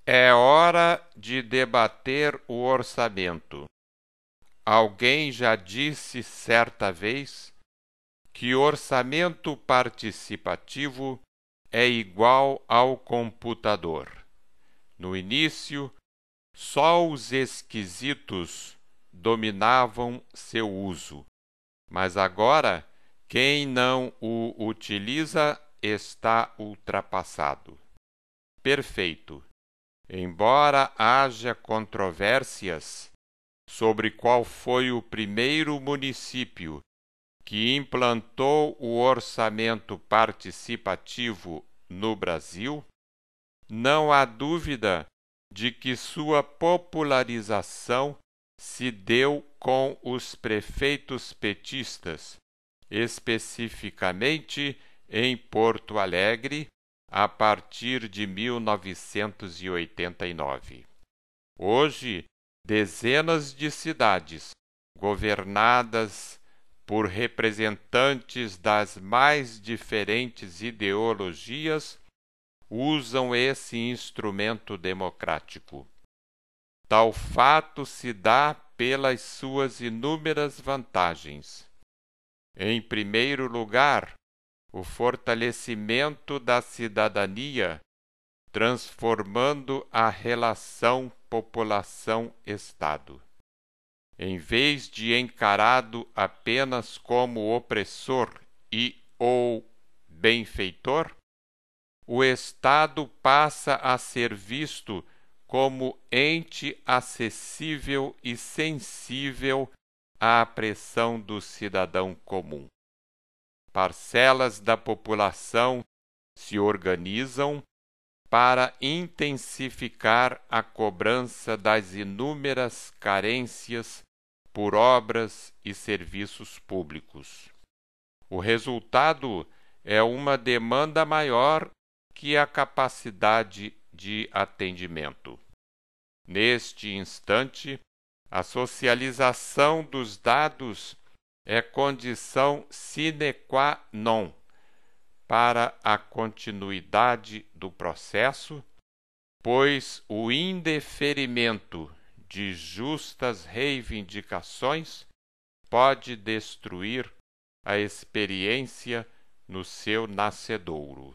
É hora de debater o orçamento. Alguém já disse certa vez que orçamento participativo é igual ao computador. No início, só os esquisitos dominavam seu uso, mas agora quem não o utiliza está ultrapassado. Perfeito. Embora haja controvérsias sobre qual foi o primeiro município que implantou o orçamento participativo no Brasil, não há dúvida de que sua popularização se deu com os prefeitos petistas, especificamente em Porto Alegre, a partir de 1989. Hoje, dezenas de cidades, governadas por representantes das mais diferentes ideologias, usam esse instrumento democrático. Tal fato se dá pelas suas inúmeras vantagens. Em primeiro lugar, o fortalecimento da cidadania, transformando a relação população-Estado. Em vez de encarado apenas como opressor ou benfeitor, o Estado passa a ser visto como ente acessível e sensível à pressão do cidadão comum. Parcelas da população se organizam para intensificar a cobrança das inúmeras carências por obras e serviços públicos. O resultado é uma demanda maior que a capacidade de atendimento. Neste instante, a socialização dos dados é condição sine qua non para a continuidade do processo, pois o indeferimento de justas reivindicações pode destruir a experiência no seu nascedouro.